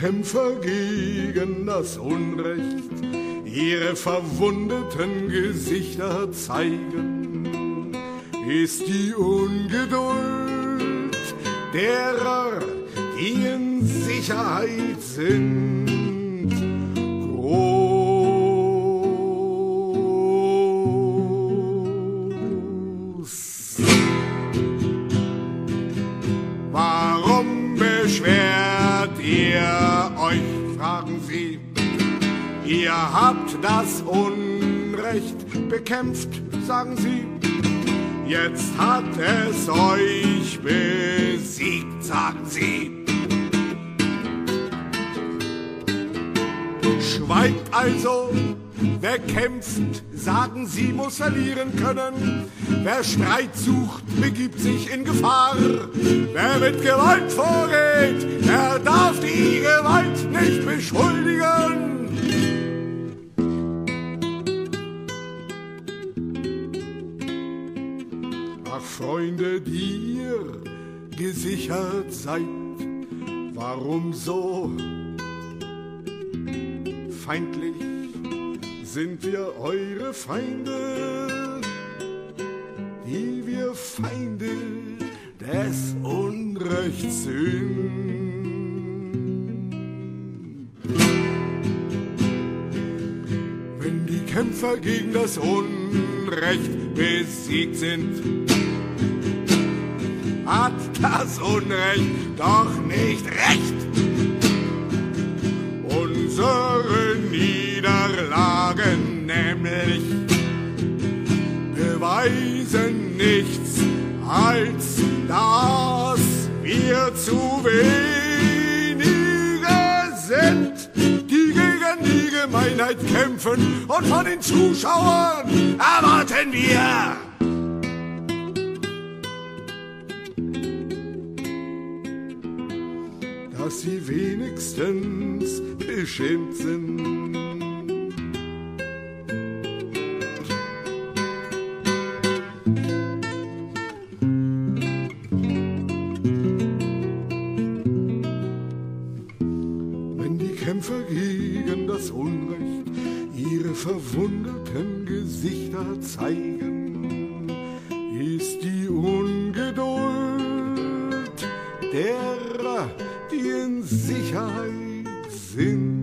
Kämpfer gegen das Unrecht ihre verwundeten Gesichter zeigen, ist die Ungeduld derer, die in Sicherheit sind, groß. Warum beschwert ihr euch, fragen sie? Ihr habt das Unrecht bekämpft, sagen sie. Jetzt hat es euch besiegt, sagen sie. Schweigt also, wer kämpft, sagen sie, muss verlieren können. Wer Streit sucht, begibt sich in Gefahr. Wer mit Gewalt vorgeht, der darf die Gewalt nicht beschuldigen. Ach, Freunde, die ihr gesichert seid, warum so feindlich sind wir eure Feinde, die wir Feinde des Unrechts sind. Wenn die Kämpfer gegen das Unrecht besiegt sind, hat das Unrecht doch nicht recht. Unsere Niederlagen nämlich beweisen nichts, als dass wir zu wenige sind, die gegen die Gemeinheit kämpfen. Und von den Zuschauern erwarten wir dass sie wenigstens beschämt sind. Wenn die Kämpfer gegen das Unrecht ihre verwundeten Gesichter zeigen, ist die Ungeduld derer, die in Sicherheit sind,